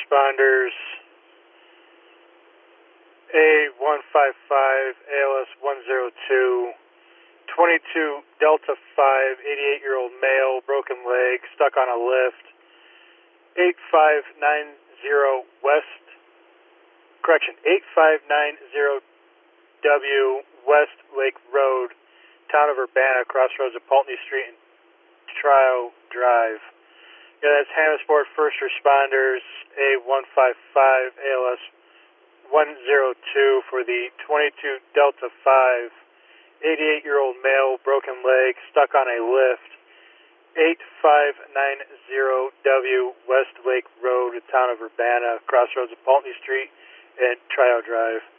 responders, A155, ALS 102, 22 Delta 5, 88-year-old male, broken leg, stuck on a lift, 8590 West, 8590W West Lake Road, town of Urbana, crossroads of Pulteney Street and Trio Drive. Yeah, that's Hannahsport First Responders, A155, ALS 102 for the 22 Delta 5, 88-year-old male, broken leg, stuck on a lift, 8590W West Lake Road, town of Urbana, crossroads of Pulteney Street and Trio Drive.